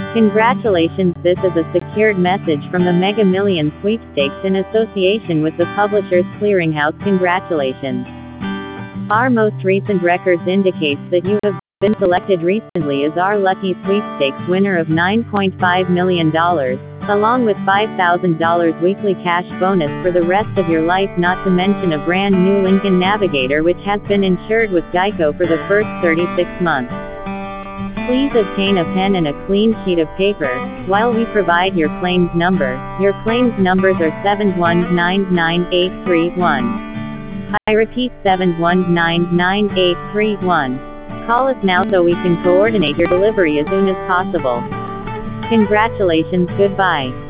Congratulations, this is a secured message from the Mega Millions sweepstakes in association with the Publishers Clearinghouse. Congratulations. Our most recent records indicates that you have been selected recently as our lucky sweepstakes winner of $9.5 million, along with $5,000 weekly cash bonus for the rest of your life, not to mention a brand new Lincoln Navigator which has been insured with Geico for the first 36 months. Please obtain a pen and a clean sheet of paper, while we provide your claims number. Your claims numbers are 7199831. I repeat, 7199831. Call us now so we can coordinate your delivery as soon as possible. Congratulations, goodbye.